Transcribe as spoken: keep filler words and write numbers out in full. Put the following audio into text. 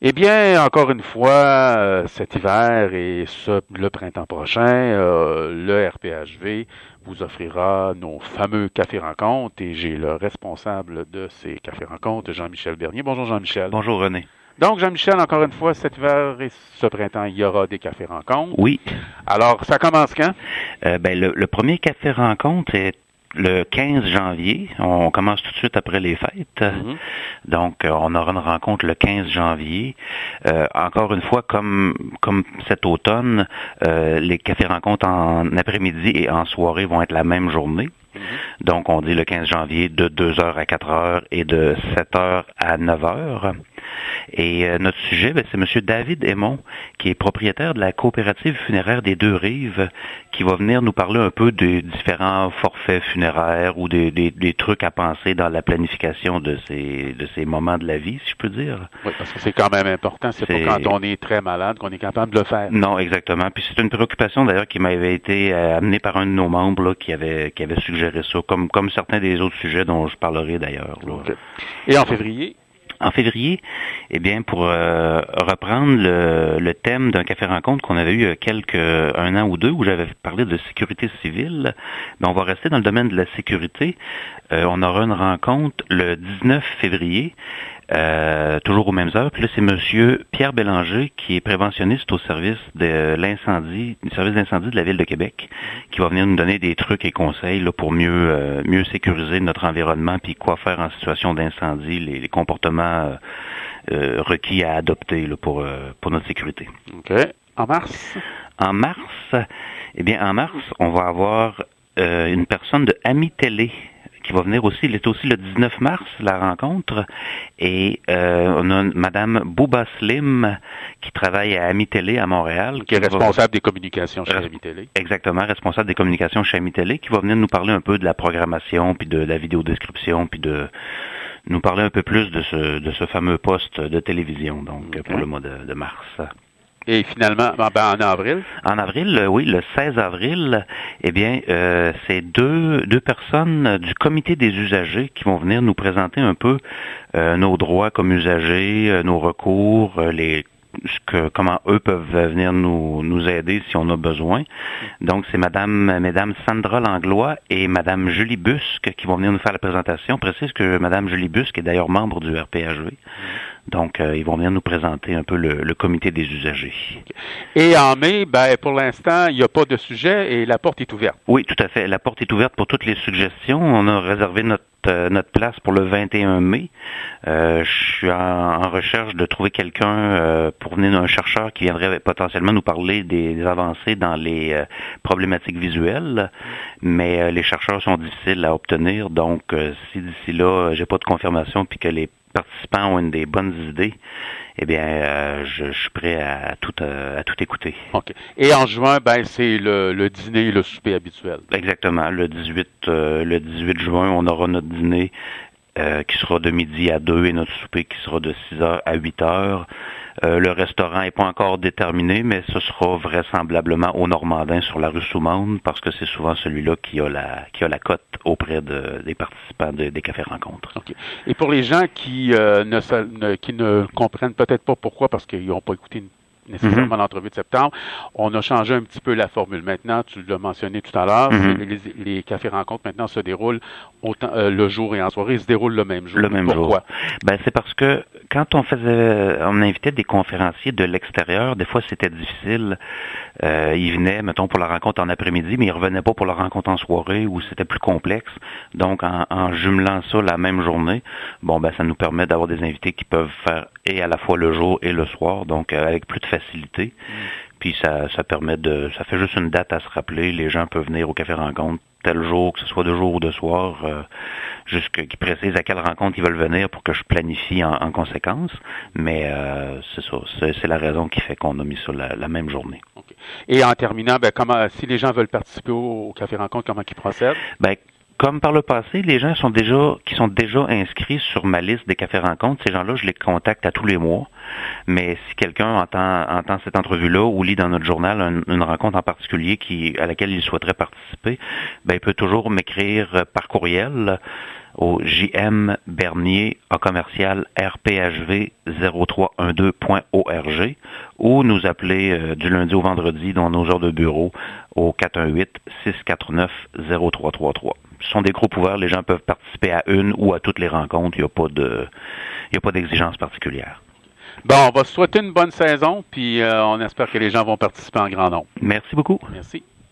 Eh bien, encore une fois, euh, cet hiver et ce, le printemps prochain, euh, le R P H V vous offrira nos fameux cafés rencontres et j'ai le responsable de ces cafés rencontres, Jean-Michel Bernier. Bonjour Jean-Michel. Bonjour René. Donc Jean-Michel, encore une fois, cet hiver et ce printemps, il y aura des cafés rencontres. Oui. Alors, ça commence quand? Euh, ben, le, le premier café rencontre est le quinze janvier. On commence tout de suite après les fêtes. Mm-hmm. Donc, euh, on aura une rencontre le quinze janvier. Euh, encore une fois, comme comme cet automne, euh, les cafés rencontres en après-midi et en soirée vont être la même journée. Mm-hmm. Donc, on dit le quinze janvier de deux heures à quatre heures et de sept heures à neuf heures. Et euh, notre sujet, ben, c'est M. David Aymon, qui est propriétaire de la coopérative funéraire des Deux-Rives, qui va venir nous parler un peu des différents forfaits funéraires ou des, des, des trucs à penser dans la planification de ces de ces moments de la vie, si je peux dire. Oui, parce que c'est quand même important. C'est, c'est... pas quand on est très malade qu'on est capable de le faire. Non, exactement. Puis c'est une préoccupation d'ailleurs qui m'avait été euh, amenée par un de nos membres là, qui avait qui avait suggéré ça, comme comme certains des autres sujets dont je parlerai d'ailleurs. Là. Okay. Et en février? En février, eh bien, pour euh, reprendre le, le thème d'un café rencontre qu'on avait eu il y a quelques un an ou deux, où j'avais parlé de sécurité civile, ben, on va rester dans le domaine de la sécurité. Euh, on aura une rencontre le dix-neuf février, euh, toujours aux mêmes heures. Puis là, c'est Monsieur Pierre Bélanger, qui est préventionniste au service de l'incendie, du service d'incendie de la Ville de Québec, qui va venir nous donner des trucs et conseils là, pour mieux euh, mieux sécuriser notre environnement, puis quoi faire en situation d'incendie, les, les comportements euh, euh, requis à adopter là, pour euh, pour notre sécurité. OK. En mars? En mars, eh bien, en mars, on va avoir euh, une personne de Ami Télé qui va venir aussi. Il est aussi le dix-neuf mars, la rencontre. Et euh, on a Madame Bouba Slim qui travaille à Ami Télé à Montréal. Qui est responsable va... des communications chez Res... Ami Télé. Exactement, responsable des communications chez Ami Télé, qui va venir nous parler un peu de la programmation, puis de la vidéodescription, puis de nous parler un peu plus de ce de ce fameux poste de télévision, donc okay. pour le mois de, de mars. Et finalement, ben, en avril? En avril, oui, le seize avril, eh bien, euh, c'est deux deux personnes du comité des usagers qui vont venir nous présenter un peu euh, nos droits comme usagers, euh, nos recours, euh, les ce que, comment eux peuvent venir nous nous aider si on a besoin. Donc, c'est Madame, Mesdames Sandra Langlois et Madame Julie Busque qui vont venir nous faire la présentation. Précise que Madame Julie Busque est d'ailleurs membre du R P H V. Donc, euh, ils vont venir nous présenter un peu le, le comité des usagers. Et en mai, ben pour l'instant, il n'y a pas de sujet et la porte est ouverte. Oui, tout à fait. La porte est ouverte pour toutes les suggestions. On a réservé notre euh, notre place pour le vingt et un mai. Euh, je suis en, en recherche de trouver quelqu'un euh, pour venir, un chercheur qui viendrait potentiellement nous parler des, des avancées dans les euh, problématiques visuelles. Mais euh, les chercheurs sont difficiles à obtenir. Donc, euh, si d'ici là, j'ai pas de confirmation puis que les participants ont une des bonnes idées, eh bien, euh, je, je suis prêt à tout euh, à tout écouter. OK. Et en juin, ben c'est le, le dîner et le souper habituel. Exactement. Le dix-huit euh, le dix-huit juin, on aura notre dîner euh, qui sera de midi à deux et notre souper qui sera de six heures à huit heures. Euh, le restaurant n'est pas encore déterminé, mais ce sera vraisemblablement au Normandin sur la rue Soumande, parce que c'est souvent celui-là qui a la qui a la cote auprès de, des participants de, des cafés rencontres. Okay. Et pour les gens qui euh, ne, ne qui ne comprennent peut-être pas pourquoi, parce qu'ils n'ont pas écouté une nécessairement mm-hmm. l'entrevue de septembre, on a changé un petit peu la formule. Maintenant, tu l'as mentionné tout à l'heure, mm-hmm. les, les, les cafés rencontres maintenant se déroulent autant euh, le jour et en soirée, ils se déroulent le même jour. Le même Pourquoi? jour. Ben c'est parce que quand on faisait, on invitait des conférenciers de l'extérieur, des fois c'était difficile. Euh, ils venaient, mettons, pour la rencontre en après-midi, mais ils revenaient pas pour la rencontre en soirée où c'était plus complexe. Donc, en, en jumelant ça la même journée, bon, ben ça nous permet d'avoir des invités qui peuvent faire et à la fois le jour et le soir, donc euh, avec plus de facilité. Mm. Puis ça, ça permet de, ça fait juste une date à se rappeler. Les gens peuvent venir au café rencontre tel jour, que ce soit de jour ou de soir, euh, jusqu'à qu'ils précisent à quelle rencontre ils veulent venir pour que je planifie en, en conséquence. Mais euh, c'est ça, c'est, c'est la raison qui fait qu'on a mis ça la, la même journée. Okay. Et en terminant, ben comment, si les gens veulent participer au, au café rencontre, comment ils procèdent? Ben comme par le passé, les gens sont déjà qui sont déjà inscrits sur ma liste des cafés rencontres, ces gens-là, je les contacte à tous les mois. Mais si quelqu'un entend, entend cette entrevue-là ou lit dans notre journal une, une rencontre en particulier qui à laquelle il souhaiterait participer, ben il peut toujours m'écrire par courriel au jmbernier à commercial rphv zéro trois un deux point org ou nous appeler euh, du lundi au vendredi dans nos heures de bureau au quatre un huit, six quatre neuf, zéro trois trois trois. Ce sont des groupes ouverts, les gens peuvent participer à une ou à toutes les rencontres, il n'y a pas de il n'y a pas d'exigence particulière. Bon, on va se souhaiter une bonne saison, puis euh, on espère que les gens vont participer en grand nombre. Merci beaucoup. Merci.